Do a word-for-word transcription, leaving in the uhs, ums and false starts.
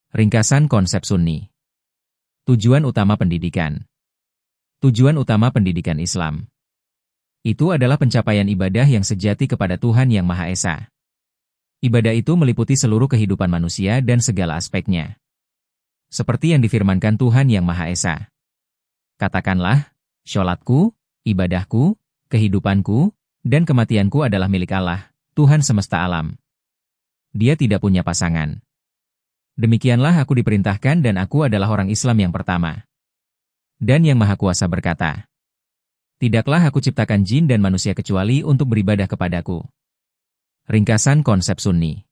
Ringkasan konsep Sunni. Tujuan utama pendidikan. Tujuan utama pendidikan Islam itu adalah pencapaian ibadah yang sejati kepada Tuhan Yang Maha Esa. Ibadah itu meliputi seluruh kehidupan manusia dan segala aspeknya. Seperti yang difirmankan Tuhan Yang Maha Esa. Katakanlah, sholatku, ibadahku, kehidupanku, dan kematianku adalah milik Allah, Tuhan semesta alam. Dia tidak punya pasangan. Demikianlah aku diperintahkan dan aku adalah orang Islam yang pertama. Dan Yang Maha Kuasa berkata, tidaklah aku ciptakan jin dan manusia kecuali untuk beribadah kepadaku. Ringkasan konsep Sunni.